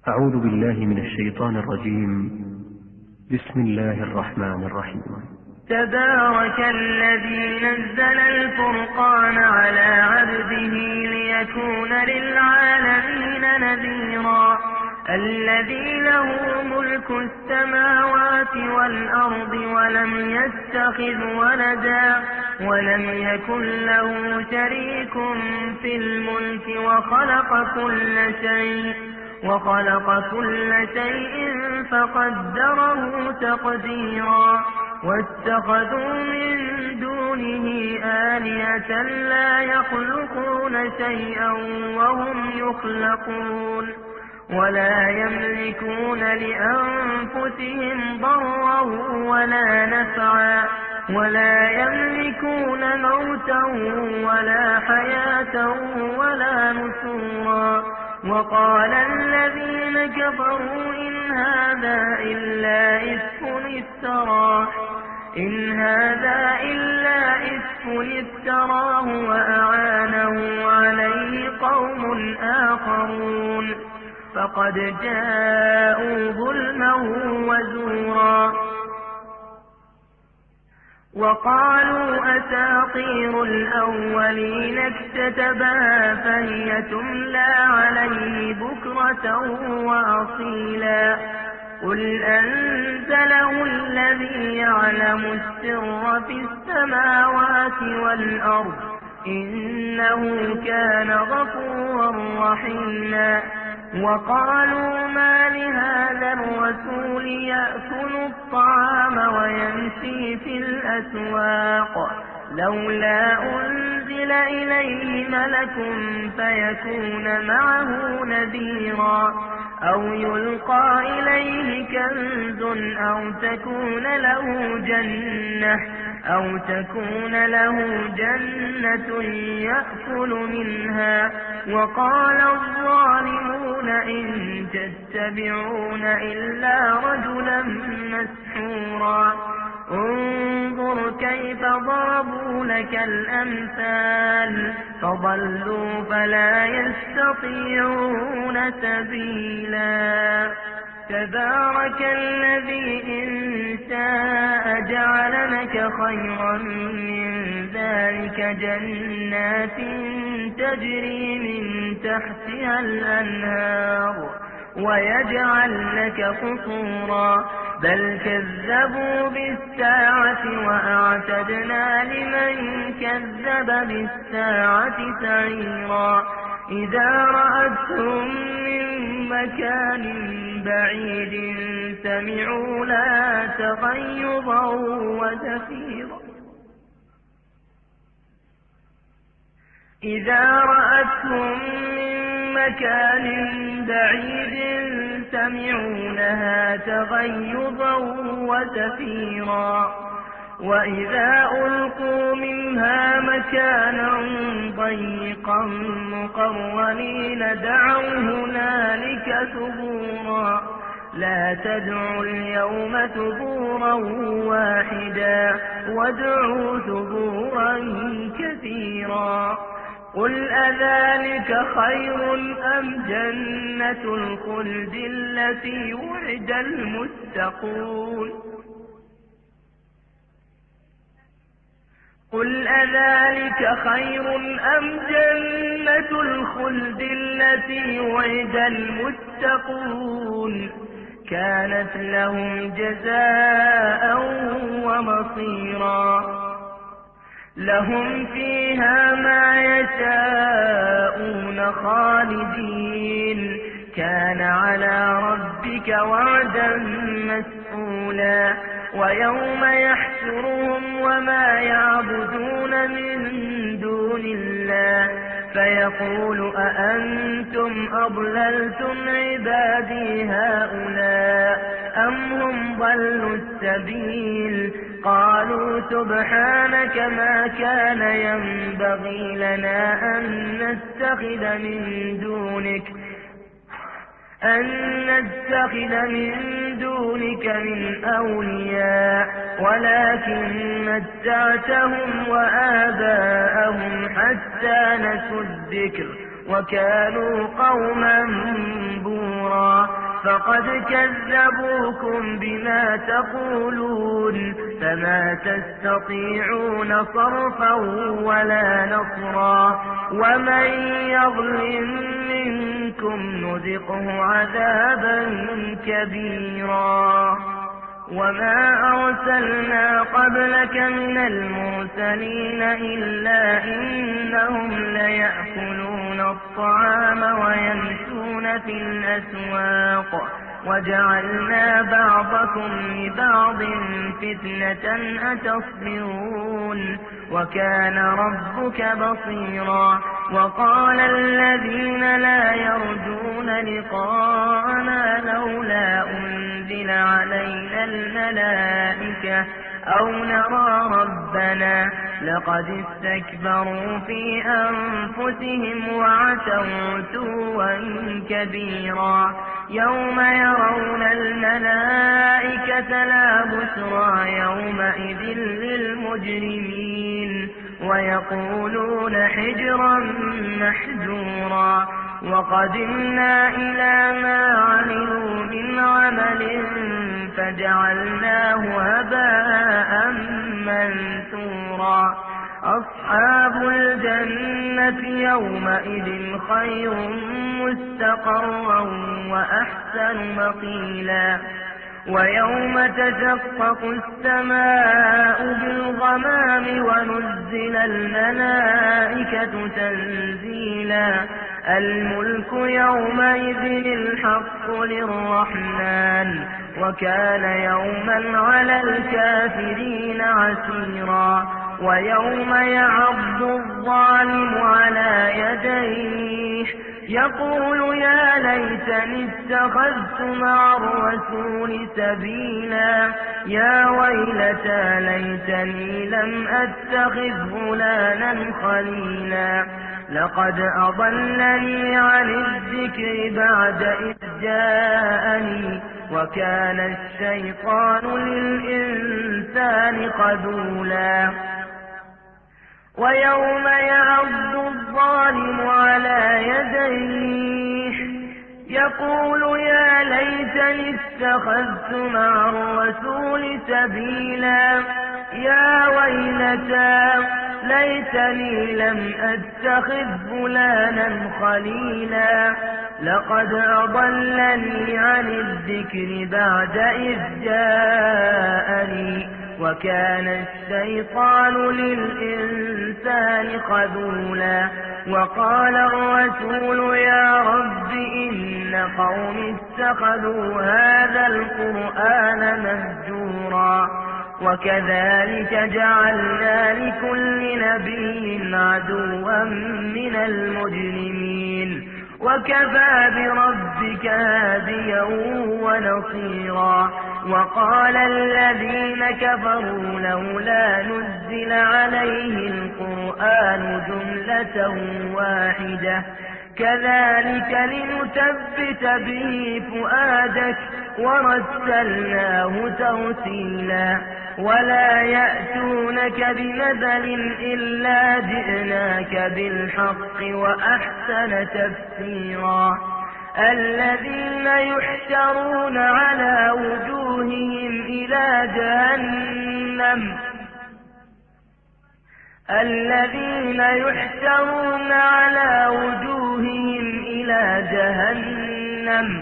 أعوذ بالله من الشيطان الرجيم. بسم الله الرحمن الرحيم. تبارك الذي نزل الفرقان على عبده ليكون للعالمين نذيرا. الذي له ملك السماوات والأرض ولم يتخذ ولدا ولم يكن له شريك في الملك وخلق كل شيء فقدره تقديرا. واتخذوا من دونه آلهة لا يخلقون شيئا وهم يخلقون ولا يملكون لأنفسهم ضرا ولا نفعا ولا يملكون موتا ولا حياة ولا نشورا. وقال الذين كفروا إن هذا إلا إفك افتراه وأعانه عليه قوم آخرون فقد جاءوا ظلما وزورا. وقالوا أساطير الأولين اكتتبها فهي تملى عليه بكرة وأصيلا. قل أنزله الذي يعلم السر في السماوات والأرض إنه كان غفورا رحيما. وقالوا ما لهذا الرسول يأكل الطعام ويمشي في الأسواق لولا أنزل إليه ملك فيكون معه نذيرا أو يلقى إليه كنز أو تكون له جنة يأكل منها. وقال الظالمون إن تتبعون إلا رجلا مسحورا. انظر كيف ضربوا لك الأمثال فضلوا فلا يستطيعون سبيلا. تبارك الذي إن شاء جعل لك خيرا من ذلك جنات تجري من تحتها الأنهار ويجعل لك قصورا بل كذبوا بالساعة وأعتدنا لمن كذب بالساعة سعيرا. إذا رأتهم من مكان بعيد سمعوا لها تغيظا وزفيرا. وإذا ألقوا منها مكانا ضيقا مقرنين دعوا هنالك ثبورا. لا تدعوا اليوم ثبورا واحدا وادعوا ثبورا كثيرا. قل أذلك خير أم جنة الخلد التي وعد المتقون. كانت لهم جزاء ومصيرا. لهم فيها ما يشاءون خالدين كان على ربك وعدا مسئولا. ويوم يحشرهم وما يعبدون من دون الله فيقول أأنتم أضللتم عبادي هؤلاء أم هم ضلوا السبيل. قالوا سبحانك ما كان ينبغي لنا أن نتخذ من دونك من أولياء ولكن متعتهم وآباءهم حتى نسوا الذكر وكانوا قوما بورا. فقد كذبوكم بما تقولون فما تستطيعون صرفا ولا نصرا ومن يظلم منكم نذقه عذابا كبيرا وما أرسلنا قبلك من المرسلين إلا إنهم ليأكلون الطعام ويمشون في الأسواق وجعلنا بعضكم لبعض فتنة أتصبرون وكان ربك بصيرا وقال الذين لا يرجون لقاءنا لولا أنزل علينا الملائكة أو نرى ربنا لقد استكبروا في أنفسهم وعتوا عتوا كبيرا يوم يرون الملائكة لا بشرى يومئذ للمجرمين ويقولون حجرا محجورا وقدمنا إلى ما عملوا من عمل فجعلناه هباء منثورا أصحاب الجنة يومئذ خير مستقرا وأحسن مقيلا ويوم تشقق السماء بالغمام ونزل الملائكة تنزيلا الملك يومئذ الحق للرحمن وكان يوما على الكافرين عسيرا ويوم يعض الظالم على يديه يقول يا ليتني اتخذت مع الرسول سبيلا يا ويلتى ليتني لم أتخذ فلانا خليلا لقد أضلني عن الذكر بعد إذ جاءني وكان الشيطان للإنسان خذولا ويوم يعض الظالم على يديه يقول يا ليتني اتخذت مع الرسول سبيلا يا ويلتى ليتني لم أتخذ فلانا خليلا لقد أضلني عن الذكر بعد إذ جاءني وكان الشيطان للإنسان خذولا وقال الرسول يا رب إن قوم اتخذوا هذا القرآن مهجورا وكذلك جعلنا لكل نبي عدوا من المجرمين وكفى بربك هاديا ونصيرا وقال الذين كفروا لولا نزل عليه القرآن جملة واحدة كذلك لنثبت به فؤادك ورتلناه ترتيلا ولا يأتونك بمثل إلا جئناك بالحق وأحسن تفسيرا الذين يحشرون على وجوههم إلى جهنم الذين يحشرون على وجوههم إلى جهنم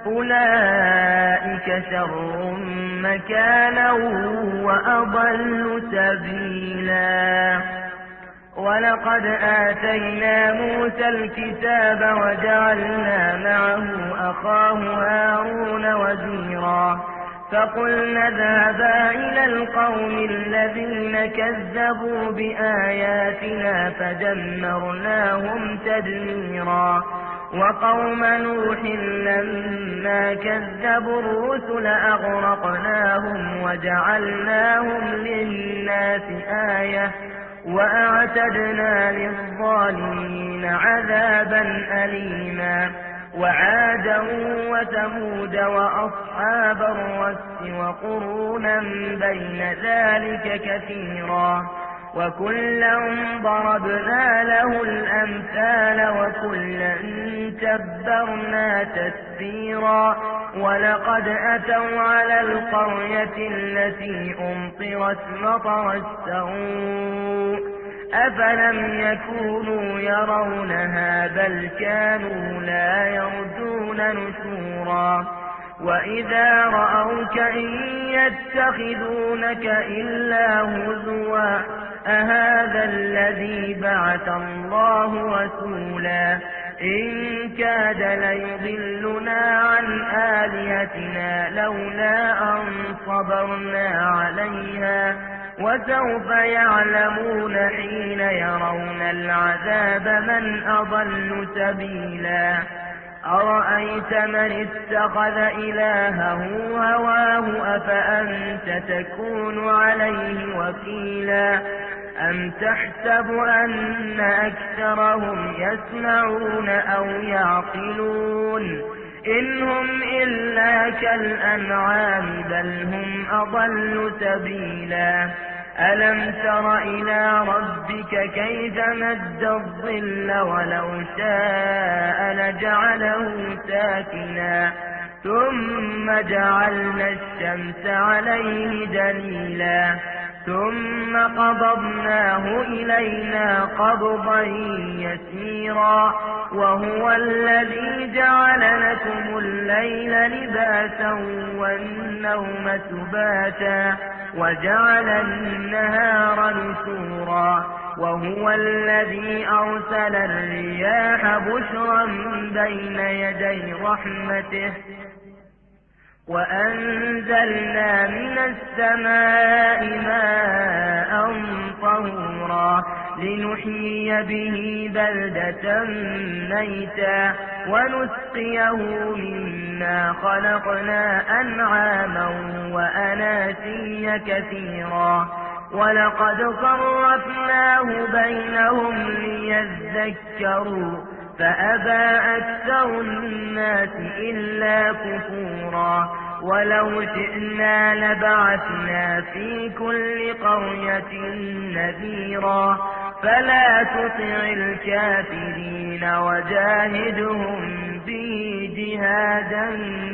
أولئك شر مكانا وأضل سبيلا ولقد آتينا موسى الكتاب وجعلنا معه أخاه هارون وزيرا فقلنا اذهبا إلى القوم الذين كذبوا بآياتنا فدمرناهم تدميرا وقوم نوح لما كذبوا الرسل أغرقناهم وجعلناهم للناس آية وأعتدنا للظالمين عذابا أليما وعادا وثمود وأصحاب الرس وقرونا بين ذلك كثيرا وكلا ضربنا له الأمثال وكلا تبرنا تتبيرا ولقد أتوا على القرية التي أمطرت مطر السوء أفلم يكونوا يرونها بل كانوا لا يرجون نشورا وإذا رأوك إن يتخذونك إلا هزوا أهذا الذي بعث الله رسولا إن كاد ليضلنا عن آلهتنا لولا أن صبرنا عليها وسوف يعلمون حين يرون العذاب من أضل سبيلا أرأيت من اتخذ إلهه هواه أفأنت تكون عليه وكيلا أم تحسب أن أكثرهم يسمعون أو يعقلون إن هم إلا كالأنعام بل هم أضل سبيلا ألم تر إلى ربك كيف مد الظل ولو شاء لجعله ساكنا ثم جعلنا الشمس عليه دليلا ثم قبضناه إلينا قبضا يسيرا وهو الذي جعل لكم الليل لباسا والنوم سباتا وجعل النهار نشورا وهو الذي أرسل الرياح بشرا بين يدي رحمته وأنزلنا من السماء ماء طهورا لنحيي به بلدة ميتا ونسقيه مما خلقنا أنعاما وأناسيا كثيرا ولقد صرفناه بينهم ليذكروا فأبى أكثر الناس إلا كفورا ولو شئنا لبعثنا في كل قرية نذيرا فلا تطع الكافرين وجاهدهم به جهادا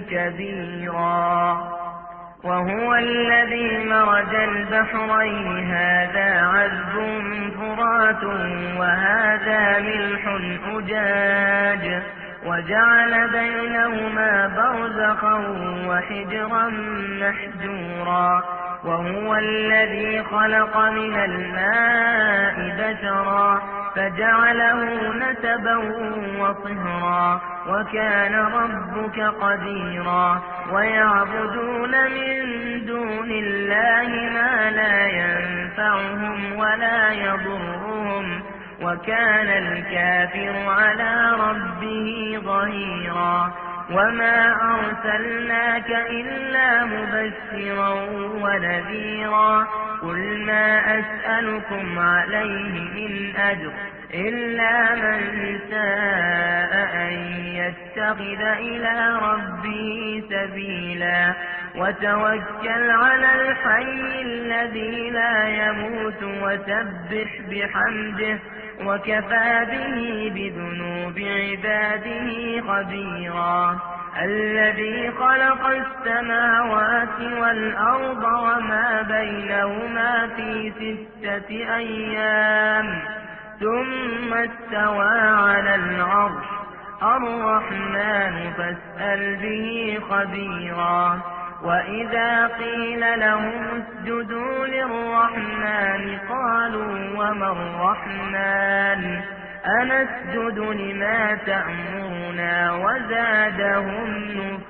كبيرا وهو الذي مرج البحرين هذا عذب فرات وهذا ملح أجاج وجعل بينهما برزخا وحجرا محجورا وهو الذي خلق من الماء بشرا فجعله نسبا وصهرا وكان ربك قديرا ويعبدون من دون الله ما لا ينفعهم ولا يضرهم وكان الكافر على ربه ظهيرا وما أرسلناك إلا مبشرا ونذيرا قل ما أسألكم عليه من أجر إلا من شاء أن يتخذ إلى ربه سبيلا وتوكل على الحي الذي لا يموت وسبح بحمده وكفى به بذنوب عباده خبيرا الذي خلق السماوات والأرض وما بينهما في 6 أيام ثم استوى على العرش الرحمن فاسأل به خبيرا وإذا قيل لهم اسجدوا للرحمن قالوا وما الرحمن أنسجد لما تأمرنا وزادهم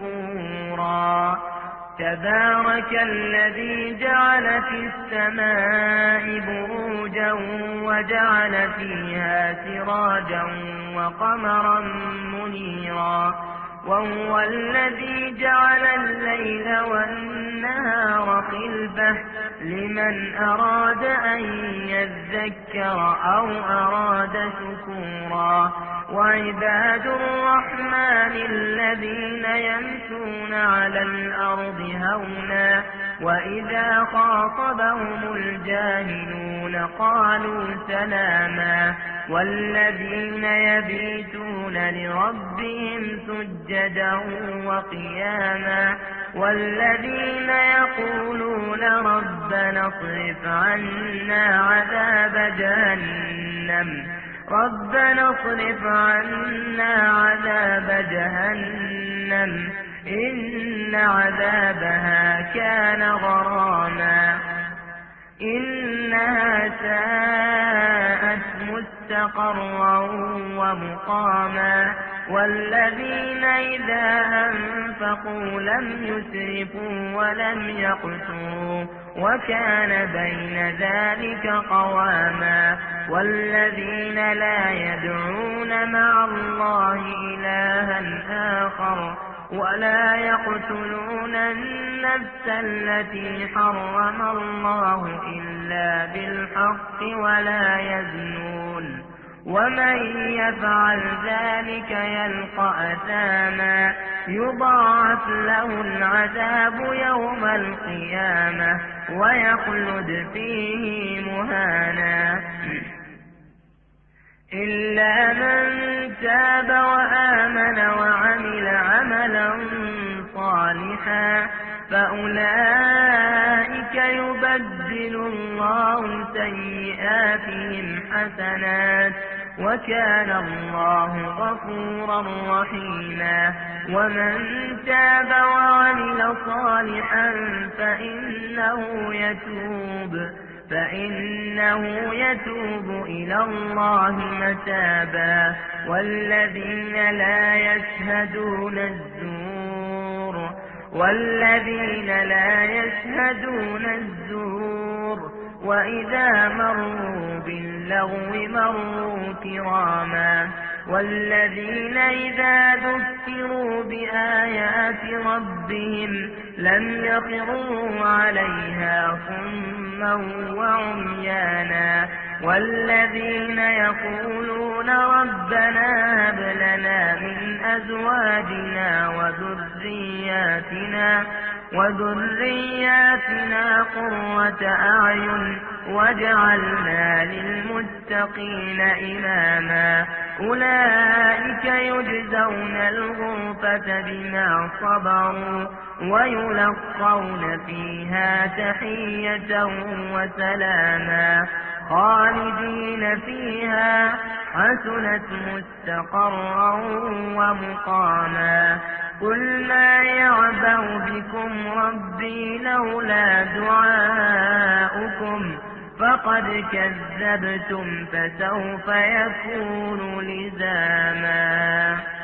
نفورا تبارك الذي جعل في السماء بروجا وجعل فيها سراجا وقمرا منيرا وهو الذي جعل الليل والنهار خلفة لمن أراد أن يذكر أو أراد شكورا وعباد الرحمن الذين يمشون على الأرض هونا وإذا خاطبهم الجاهلون قالوا سلاما والذين يبيتون لربهم سجدا وقياما والذين يقولون ربنا اصرف عنا عذاب جهنم إن عذابها كان غراما إنها ساءت مستقرا ومقاما والذين إذا أنفقوا لم يسرفوا ولم يقتروا وكان بين ذلك قواما والذين لا يدعون مع الله إلها آخر ولا يقتلون النفس التي حرم الله إلا بالحق ولا يزنون ومن يفعل ذلك يلقى أثاما يضاعف له العذاب يوم القيامة ويخلد فيه مهانا إلا من تاب وآمن وعمل عملا صالحا فأولئك يبدل الله سيئاتهم حسنات وكان الله غفورا رحيما ومن تاب وعمل صالحا فإنه يتوب إلى الله متابا والذين لا يشهدون الزور وإذا مروا باللغو مروا كراما والذين إذا ذكروا بآيات ربهم لم يخروا عليها صما وعميانا والذين يقولون ربنا هب لنا من أزواجنا وذرياتنا قرة أعين واجعلنا للمتقين إماما أولئك يجزون الغرفة بما صبروا ويلقون فيها تحية وسلاما خالدين فيها حسنت مستقرا ومقاما قل ما يعبأ بكم ربي لولا دعاؤكم فقد كذبتم فسوف يكون لزاما